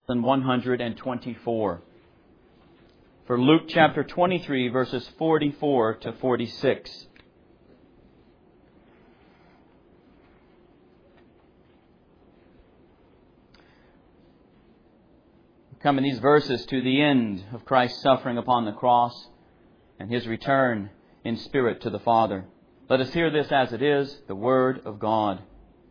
124. For Luke chapter 23, verses 44 to 46. Come in these verses to the end of Christ's suffering upon the cross and His return in spirit to the Father. Let us hear this as it is, the Word of God.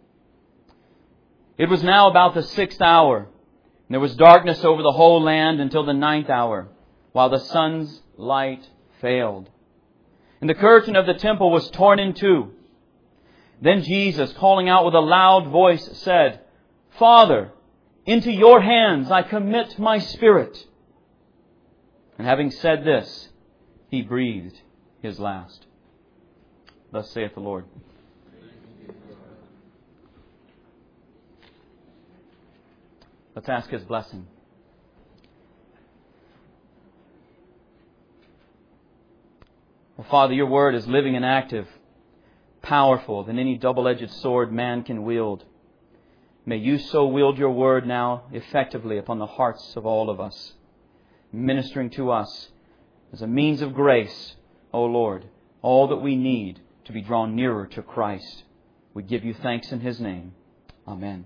It was now about the 6th hour, and there was darkness over the whole land until the 9th hour, while the sun's light failed. And the curtain of the temple was torn in two. Then Jesus, calling out with a loud voice, said, Father, into your hands I commit my spirit. And having said this, He breathed His last. Thus saith the Lord. Let's ask His blessing. Well, Father, your word is living and active, powerful than any double-edged sword man can wield. May you so wield your word now effectively upon the hearts of all of us, ministering to us as a means of grace, O Lord, all that we need to be drawn nearer to Christ. We give you thanks in His name. Amen.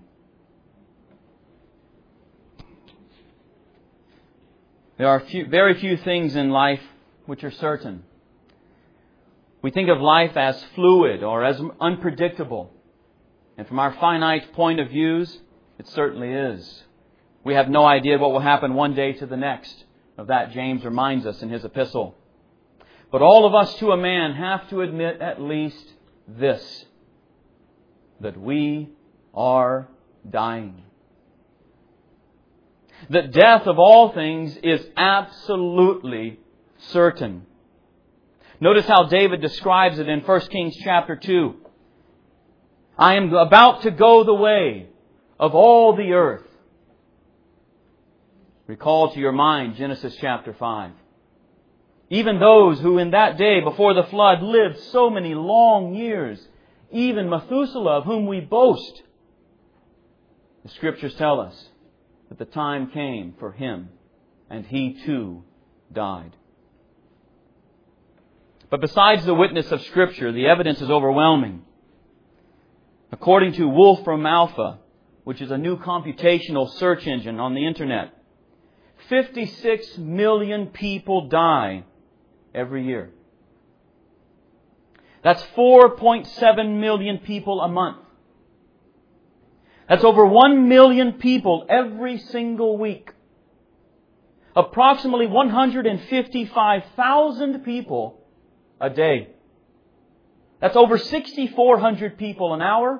There are very few things in life which are certain. We think of life as fluid or as unpredictable. And from our finite point of views, it certainly is. We have no idea what will happen one day to the next. Of that James reminds us in his epistle. But all of us to a man have to admit at least this, that we are dying. That death of all things is absolutely certain. Notice how David describes it in 1 Kings chapter 2. I am about to go the way of all the earth. Recall to your mind Genesis chapter 5. Even those who in that day before the flood lived so many long years, even Methuselah, of whom we boast, the Scriptures tell us that the time came for him, and he too died. But besides the witness of Scripture, the evidence is overwhelming. According to Wolfram Alpha, which is a new computational search engine on the Internet, 56 million people die every year. That's 4.7 million people a month. That's over 1 million people every single week. Approximately 155,000 people a day. That's over 6,400 people an hour,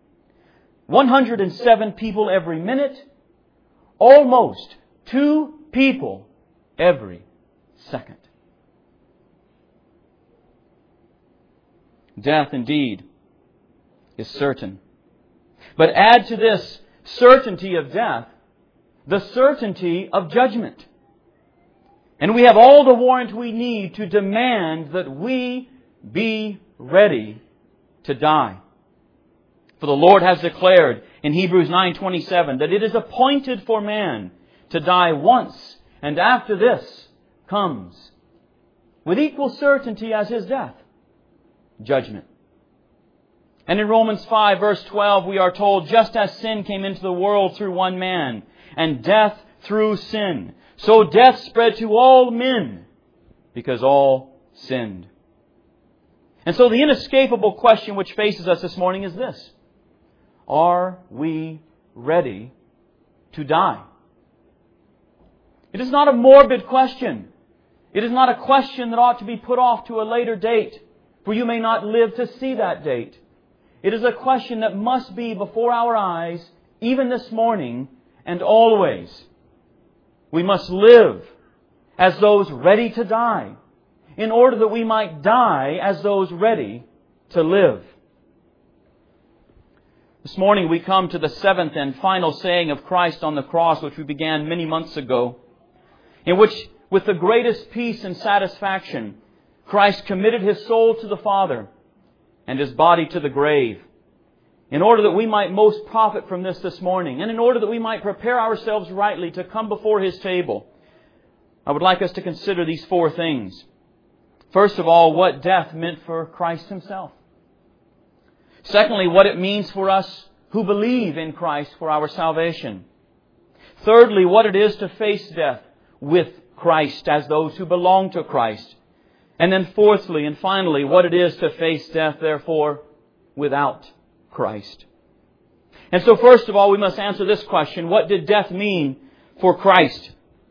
107 people every minute, almost 2 people every second. Death indeed is certain. But add to this certainty of death the certainty of judgment. And we have all the warrant we need to demand that we be ready to die. For the Lord has declared in Hebrews 9:27 that it is appointed for man to die once, and after this comes, with equal certainty as his death, judgment. And in Romans 5 verse 12 we are told, just as sin came into the world through one man, and death through sin, so death spread to all men, because all sinned. And so the inescapable question which faces us this morning is this: are we ready to die? It is not a morbid question. It is not a question that ought to be put off to a later date, for you may not live to see that date. It is a question that must be before our eyes, even this morning and always. We must live as those ready to die, in order that we might die as those ready to live. This morning we come to the 7th and final saying of Christ on the cross, which we began many months ago, in which, with the greatest peace and satisfaction, Christ committed His soul to the Father and His body to the grave. in order that we might most profit from this morning, and in order that we might prepare ourselves rightly to come before His table, I would like us to consider these four things. First of all, what death meant for Christ Himself. Secondly, what it means for us who believe in Christ for our salvation. Thirdly, what it is to face death with Christ as those who belong to Christ. And then fourthly and finally, what it is to face death, therefore, without Christ. And so first of all, we must answer this question: what did death mean for Christ?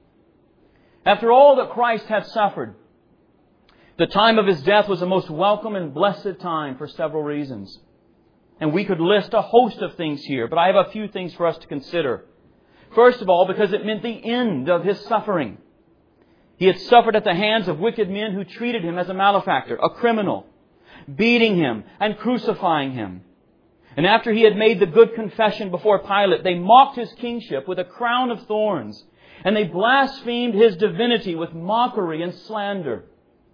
After all that Christ had suffered, the time of His death was a most welcome and blessed time for several reasons. And we could list a host of things here, but I have a few things for us to consider. First of all, because it meant the end of His suffering. He had suffered at the hands of wicked men who treated Him as a malefactor, a criminal, beating Him and crucifying Him. And after He had made the good confession before Pilate, they mocked His kingship with a crown of thorns, and they blasphemed His divinity with mockery and slander.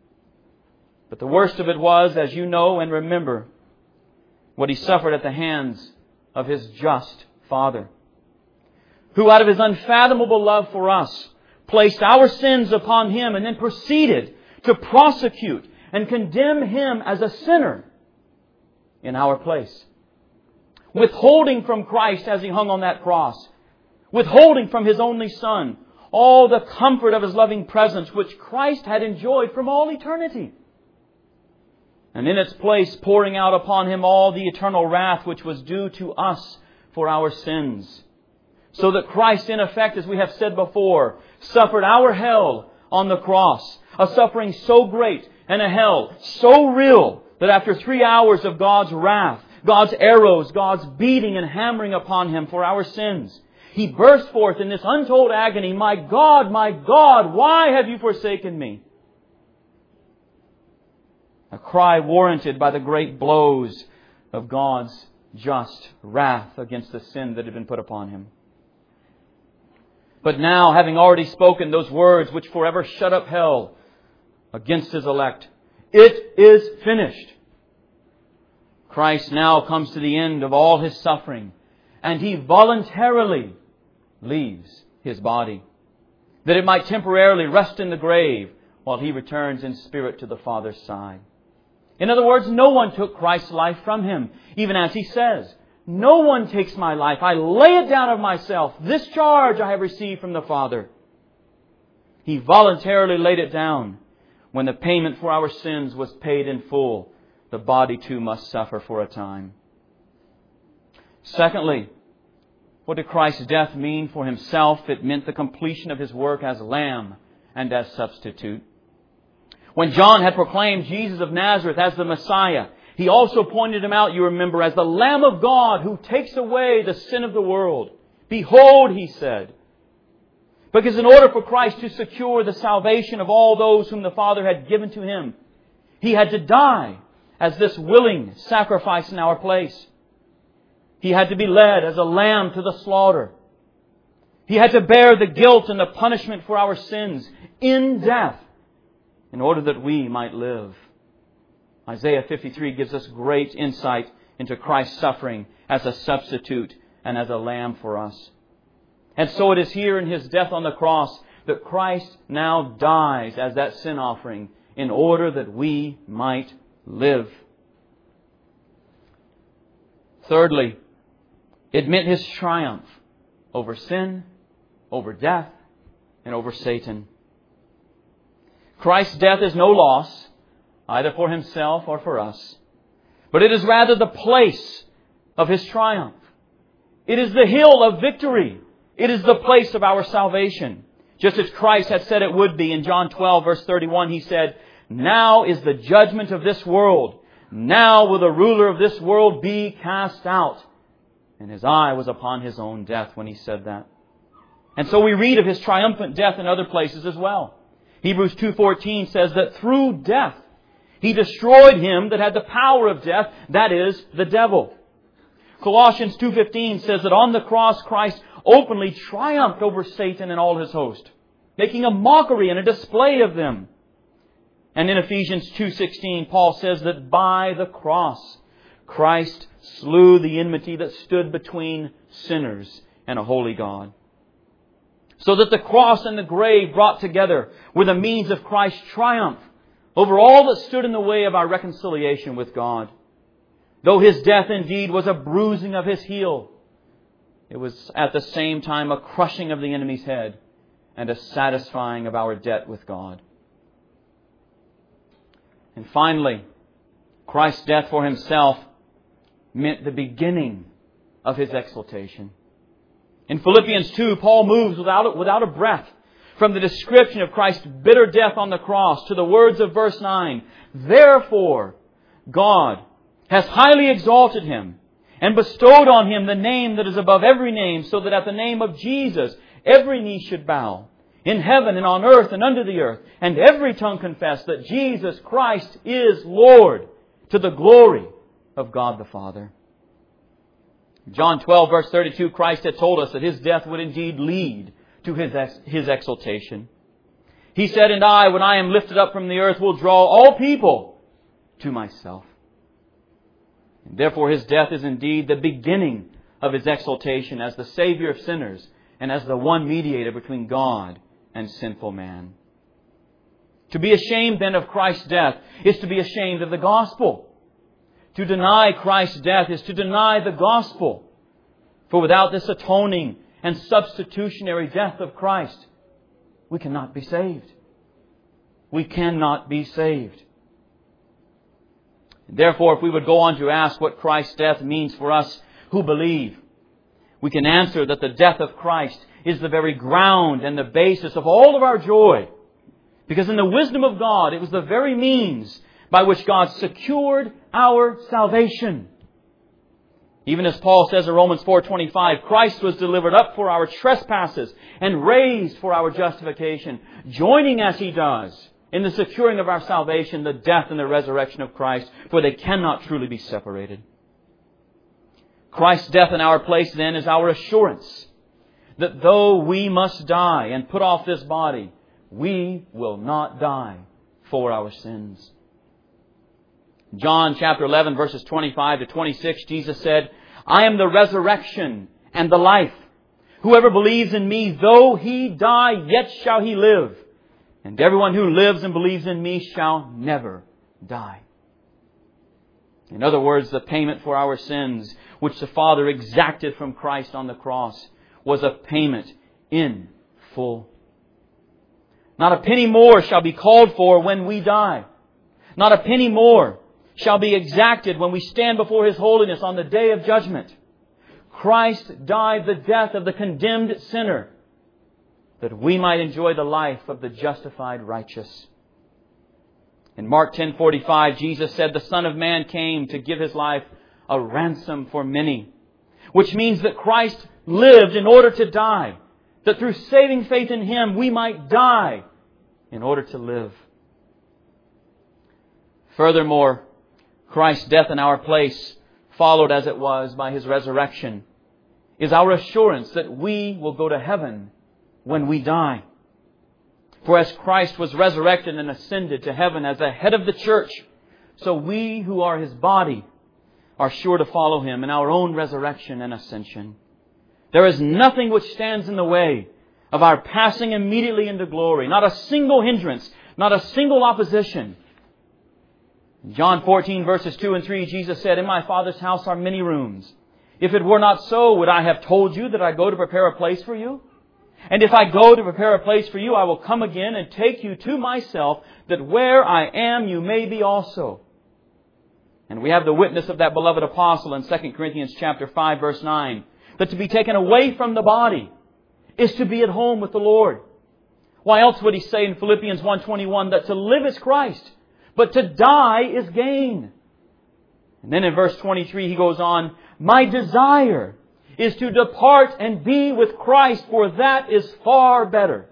But the worst of it was, as you know and remember, what He suffered at the hands of His just Father, who out of His unfathomable love for us placed our sins upon Him and then proceeded to prosecute and condemn Him as a sinner in our place. Withholding from Christ as He hung on that cross, withholding from His only Son all the comfort of His loving presence which Christ had enjoyed from all eternity. And in its place pouring out upon Him all the eternal wrath which was due to us for our sins. So that Christ, in effect, as we have said before, suffered our hell on the cross. A suffering so great and a hell so real that after 3 hours of God's wrath, God's arrows, God's beating and hammering upon Him for our sins, He burst forth in this untold agony, my God, why have you forsaken me?" A cry warranted by the great blows of God's just wrath against the sin that had been put upon Him. But now, having already spoken those words which forever shut up hell against His elect, it is finished. Christ now comes to the end of all His suffering, and He voluntarily leaves His body, that it might temporarily rest in the grave while He returns in spirit to the Father's side. In other words, no one took Christ's life from Him, even as He says, "No one takes my life. I lay it down of myself. This charge I have received from the Father." He voluntarily laid it down. When the payment for our sins was paid in full, the body too must suffer for a time. Secondly, what did Christ's death mean for Himself? It meant the completion of His work as Lamb and as substitute. When John had proclaimed Jesus of Nazareth as the Messiah, he also pointed Him out, you remember, as the Lamb of God who takes away the sin of the world. "Behold," He said. Because in order for Christ to secure the salvation of all those whom the Father had given to Him, He had to die as this willing sacrifice in our place. He had to be led as a lamb to the slaughter. He had to bear the guilt and the punishment for our sins in death in order that we might live. Isaiah 53 gives us great insight into Christ's suffering as a substitute and as a lamb for us. And so it is here in His death on the cross that Christ now dies as that sin offering in order that we might live. Thirdly, it meant His triumph over sin, over death, and over Satan. Christ's death is no loss, either for Himself or for us, but it is rather the place of His triumph. It is the hill of victory. It is the place of our salvation. Just as Christ had said it would be in John 12, verse 31, He said, "Now is the judgment of this world. Now will the ruler of this world be cast out." And His eye was upon His own death when He said that. And so we read of His triumphant death in other places as well. Hebrews 2:14 says that through death He destroyed him that had the power of death, that is, the devil. Colossians 2:15 says that on the cross Christ openly triumphed over Satan and all his host, making a mockery and a display of them. And in Ephesians 2:16, Paul says that by the cross, Christ slew the enmity that stood between sinners and a holy God. So that the cross and the grave brought together were the means of Christ's triumph over all that stood in the way of our reconciliation with God. Though His death indeed was a bruising of His heel, it was at the same time a crushing of the enemy's head and a satisfying of our debt with God. And finally, Christ's death for Himself meant the beginning of His exaltation. In Philippians 2, Paul moves without a breath from the description of Christ's bitter death on the cross to the words of verse 9. Therefore, God has highly exalted Him and bestowed on Him the name that is above every name, so that at the name of Jesus every knee should bow, in heaven and on earth and under the earth, and every tongue confess that Jesus Christ is Lord, to the glory of God the Father. John 12 verse 32, Christ had told us that His death would indeed lead to His exaltation. He said, "And I, when I am lifted up from the earth, will draw all people to myself." And therefore His death is indeed the beginning of His exaltation as the Savior of sinners and as the one mediator between God and sinful man. To be ashamed then of Christ's death is to be ashamed of the gospel. To deny Christ's death is to deny the gospel. For without this atoning and substitutionary death of Christ, we cannot be saved. We cannot be saved. Therefore, if we would go on to ask what Christ's death means for us who believe, we can answer that the death of Christ is the very ground and the basis of all of our joy. Because in the wisdom of God, it was the very means by which God secured our salvation. Even as Paul says in Romans 4:25, Christ was delivered up for our trespasses and raised for our justification, joining as He does in the securing of our salvation the death and the resurrection of Christ, for they cannot truly be separated. Christ's death in our place then is our assurance that though we must die and put off this body, we will not die for our sins. John chapter 11 verses 25 to 26, Jesus said, "I am the resurrection and the life. Whoever believes in Me, though he die, yet shall he live. And everyone who lives and believes in Me shall never die." In other words, the payment for our sins, which the Father exacted from Christ on the cross, was a payment in full. Not a penny more shall be called for when we die. Not a penny more shall be exacted when we stand before His holiness on the day of judgment. Christ died the death of the condemned sinner, that we might enjoy the life of the justified righteous. In Mark 10:45, Jesus said, "The Son of Man came to give His life a ransom for many," which means that Christ lived in order to die, that through saving faith in Him we might die in order to live. Furthermore, Christ's death in our place, followed as it was by His resurrection, is our assurance that we will go to heaven when we die. For as Christ was resurrected and ascended to heaven as the head of the church, so we who are His body are sure to follow Him in our own resurrection and ascension. There is nothing which stands in the way of our passing immediately into glory. Not a single hindrance, not a single opposition. In John 14 verses 2 and 3, Jesus said, "In My Father's house are many rooms. If it were not so, would I have told you that I go to prepare a place for you? And if I go to prepare a place for you, I will come again and take you to Myself, that where I am, you may be also." And we have the witness of that beloved apostle in 2 Corinthians chapter 5 verse 9, that to be taken away from the body is to be at home with the Lord. Why else would he say in Philippians 1:21 that to live is Christ, but to die is gain? And then in verse 23 he goes on, "My desire is to depart and be with Christ, for that is far better."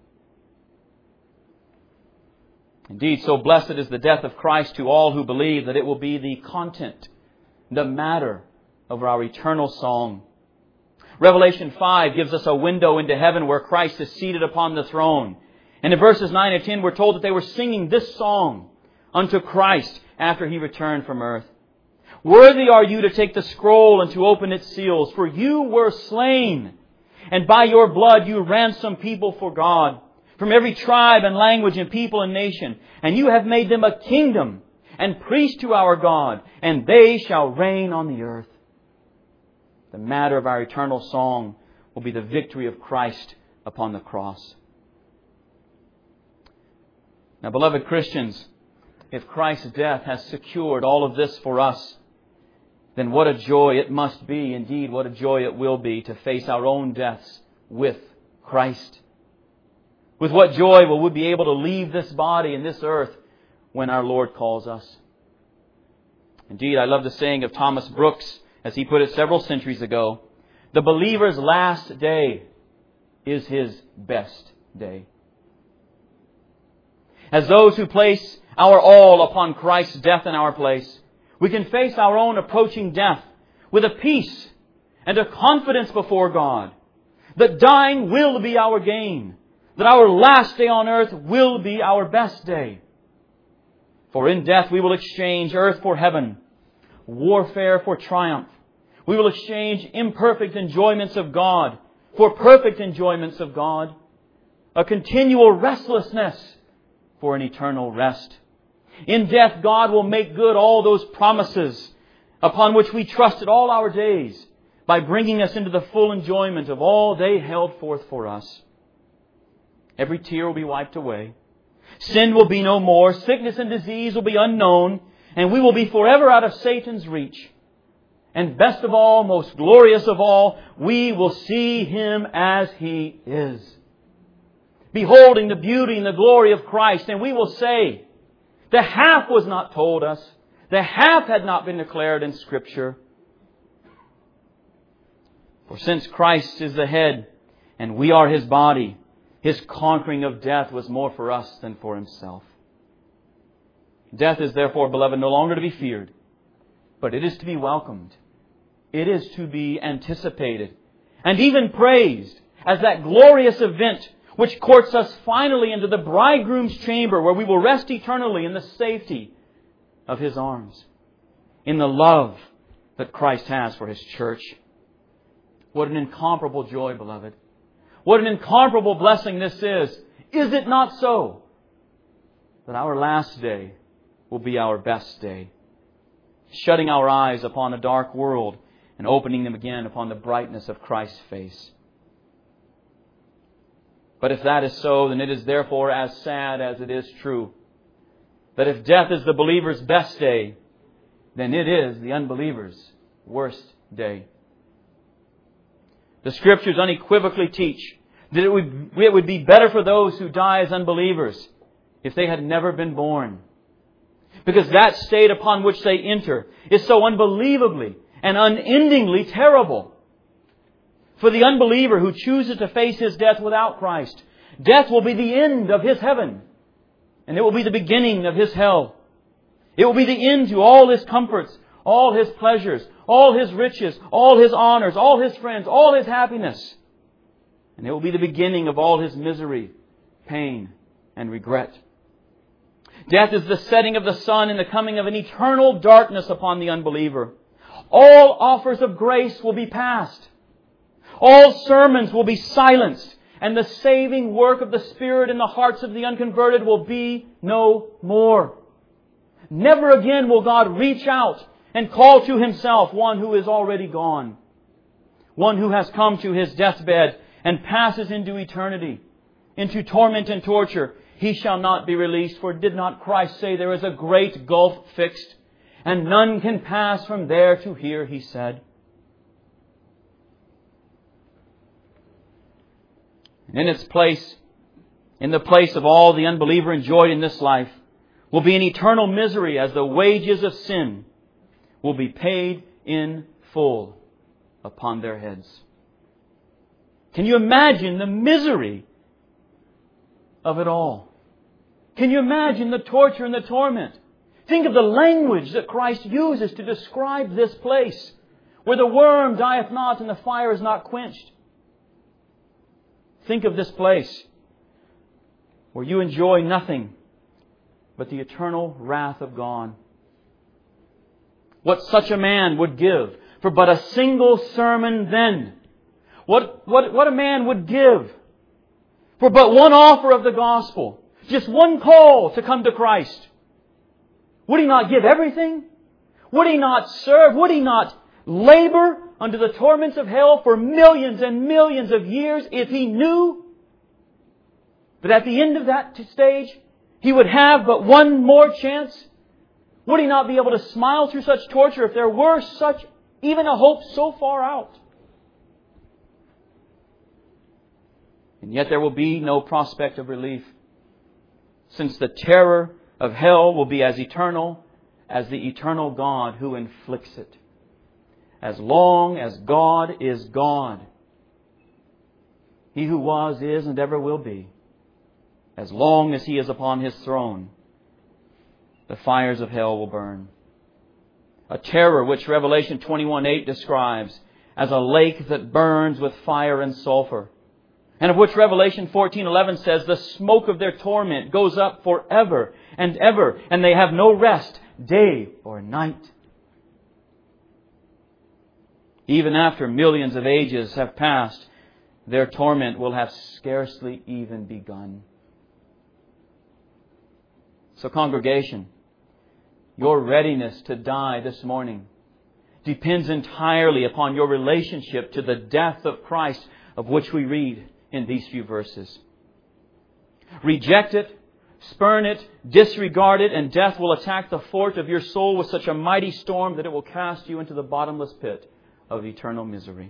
Indeed, so blessed is the death of Christ to all who believe that it will be the content, the matter of our eternal song. Revelation 5 gives us a window into heaven where Christ is seated upon the throne. And in verses 9 and 10 we're told that they were singing this song unto Christ after He returned from earth. Worthy are you to take the scroll and to open its seals, for you were slain, and by your blood you ransomed people for God, from every tribe and language and people and nation, and you have made them a kingdom and priests to our God, and they shall reign on the earth. The matter of our eternal song will be the victory of Christ upon the cross. Now, beloved Christians, if Christ's death has secured all of this for us, then what a joy it must be, indeed what a joy it will be to face our own deaths with Christ. With what joy will we be able to leave this body and this earth when our Lord calls us? Indeed, I love the saying of Thomas Brooks, as he put it several centuries ago, the believer's last day is his best day. As those who place our all upon Christ's death in our place, we can face our own approaching death with a peace and a confidence before God that dying will be our gain, that our last day on earth will be our best day. For in death we will exchange earth for heaven, warfare for triumph. We will exchange imperfect enjoyments of God for perfect enjoyments of God, a continual restlessness for an eternal rest. In death, God will make good all those promises upon which we trusted all our days by bringing us into the full enjoyment of all they held forth for us. Every tear will be wiped away. Sin will be no more. Sickness and disease will be unknown. And we will be forever out of Satan's reach. And best of all, most glorious of all, we will see Him as He is, beholding the beauty and the glory of Christ. And we will say, the half was not told us. The half had not been declared in Scripture. For since Christ is the head and we are His body, His conquering of death was more for us than for Himself. Death is therefore, beloved, no longer to be feared, but it is to be welcomed. It is to be anticipated and even praised as that glorious event which courts us finally into the bridegroom's chamber, where we will rest eternally in the safety of His arms, in the love that Christ has for His church. What an incomparable joy, beloved. What an incomparable blessing this is. Is it not so that our last day will be our best day, shutting our eyes upon a dark world and opening them again upon the brightness of Christ's face? But if that is so, then it is therefore as sad as it is true that if death is the believer's best day, then it is the unbeliever's worst day. The Scriptures unequivocally teach that it would be better for those who die as unbelievers if they had never been born, because that state upon which they enter is so unbelievably and unendingly terrible. For the unbeliever who chooses to face his death without Christ, death will be the end of his heaven, and it will be the beginning of his hell. It will be the end to all his comforts, all his pleasures, all his riches, all his honors, all his friends, all his happiness. And it will be the beginning of all his misery, pain, and regret. Death is the setting of the sun and the coming of an eternal darkness upon the unbeliever. All offers of grace will be past. All sermons will be silenced, and the saving work of the Spirit in the hearts of the unconverted will be no more. Never again will God reach out and call to Himself one who is already gone, one who has come to his deathbed and passes into eternity, into torment and torture. He shall not be released, for did not Christ say there is a great gulf fixed, and none can pass from there to here, He said. And in its place, in the place of all the unbeliever enjoyed in this life, will be an eternal misery, as the wages of sin will be paid in full upon their heads. Can you imagine the misery of it all? Can you imagine the torture and the torment? Think of the language that Christ uses to describe this place, where the worm dieth not and the fire is not quenched. Think of this place where you enjoy nothing but the eternal wrath of God. what such a man would give for but a single sermon then. What a man would give for but one offer of the gospel. Just one call to come to Christ. Would he not give everything? Would he not serve? Would he not labor under the torments of hell for millions and millions of years if he knew that at the end of that stage he would have but one more chance? Would he not be able to smile through such torture if there were such even a hope so far out? And yet there will be no prospect of relief, since the terror of hell will be as eternal as the eternal God who inflicts it. As long as God is God, He who was, is, and ever will be, as long as He is upon His throne, the fires of hell will burn. A terror which Revelation 21:8 describes as a lake that burns with fire and sulfur, and of which Revelation 14:11 says the smoke of their torment goes up forever and ever, and they have no rest, day or night. Even after millions of ages have passed, their torment will have scarcely even begun. So, congregation, your readiness to die this morning depends entirely upon your relationship to the death of Christ, of which we read in these few verses. Reject it, spurn it, disregard it, and death will attack the fort of your soul with such a mighty storm that it will cast you into the bottomless pit of eternal misery.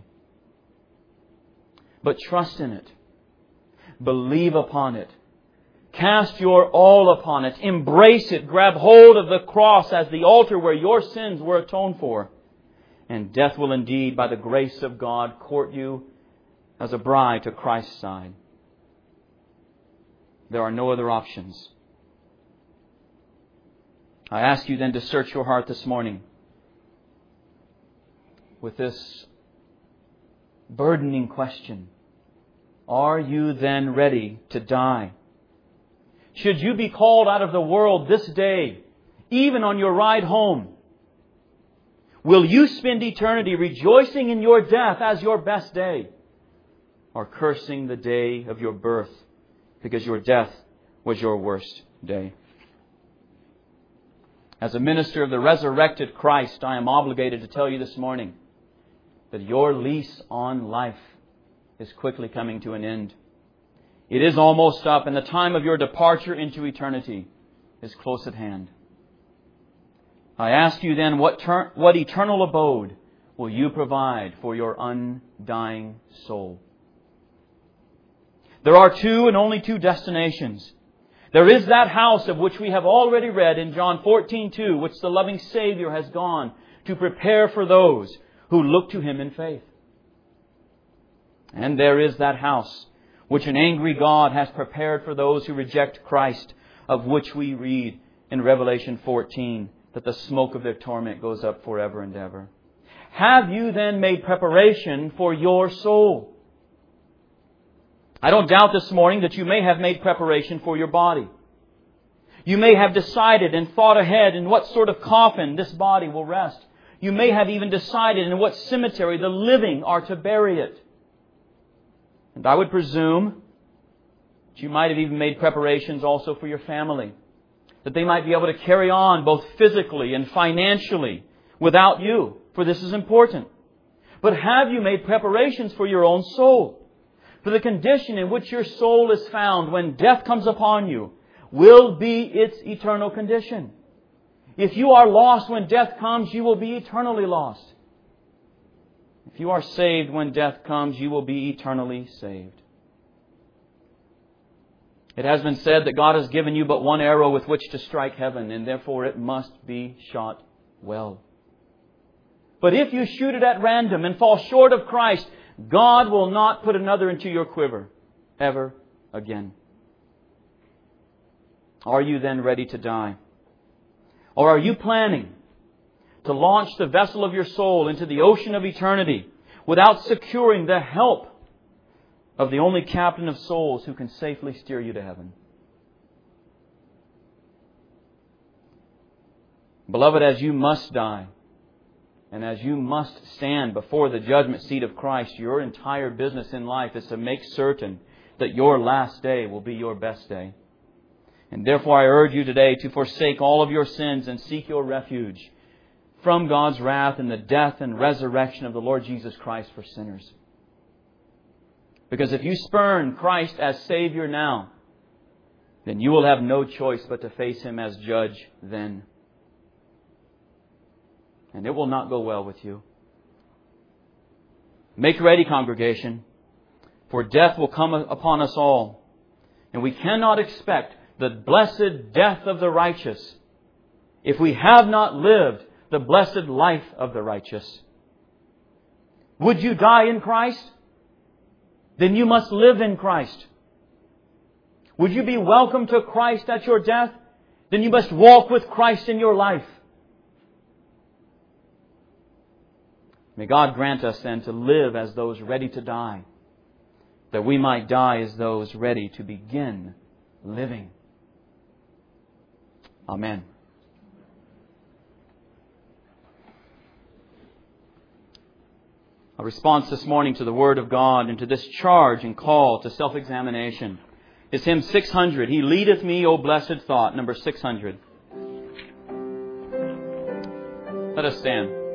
But trust in it. Believe upon it. Cast your all upon it. Embrace it. Grab hold of the cross as the altar where your sins were atoned for. And death will indeed, by the grace of God, court you as a bride to Christ's side. There are no other options. I ask you then to search your heart this morning with this burdening question. Are you then ready to die? Should you be called out of the world this day, even on your ride home, will you spend eternity rejoicing in your death as your best day, or cursing the day of your birth because your death was your worst day? As a minister of the resurrected Christ, I am obligated to tell you this morning that your lease on life is quickly coming to an end. It is almost up, and the time of your departure into eternity is close at hand. I ask you then, what eternal abode will you provide for your undying soul? There are two and only two destinations. There is that house of which we have already read in John 14:2, which the loving Savior has gone to prepare for those who look to Him in faith. And there is that house which an angry God has prepared for those who reject Christ, of which we read in Revelation 14 that the smoke of their torment goes up forever and ever. Have you then made preparation for your soul? I don't doubt this morning that you may have made preparation for your body. You may have decided and thought ahead in what sort of coffin this body will rest. You may have even decided in what cemetery the living are to bury it. And I would presume that you might have even made preparations also for your family, that they might be able to carry on both physically and financially without you, for this is important. But have you made preparations for your own soul? For the condition in which your soul is found when death comes upon you will be its eternal condition. If you are lost when death comes, you will be eternally lost. If you are saved when death comes, you will be eternally saved. It has been said that God has given you but one arrow with which to strike heaven, and therefore it must be shot well. But if you shoot it at random and fall short of Christ, God will not put another into your quiver ever again. Are you then ready to die? Or are you planning to launch the vessel of your soul into the ocean of eternity without securing the help of the only captain of souls who can safely steer you to heaven? Beloved, as you must die, And as you must stand before the judgment seat of Christ, your entire business in life is to make certain that your last day will be your best day. And therefore I urge you today to forsake all of your sins and seek your refuge from God's wrath in the death and resurrection of the Lord Jesus Christ for sinners. Because if you spurn Christ as Savior now, then you will have no choice but to face Him as judge then. And it will not go well with you. Make ready, congregation, for death will come upon us all. And we cannot expect the blessed death of the righteous if we have not lived the blessed life of the righteous. Would you die in Christ? Then you must live in Christ. Would you be welcome to Christ at your death? Then you must walk with Christ in your life. May God grant us then to live as those ready to die, that we might die as those ready to begin living. Amen. A response this morning to the Word of God and to this charge and call to self-examination is hymn 600. He leadeth me, O blessed thought, number 600. Let us stand.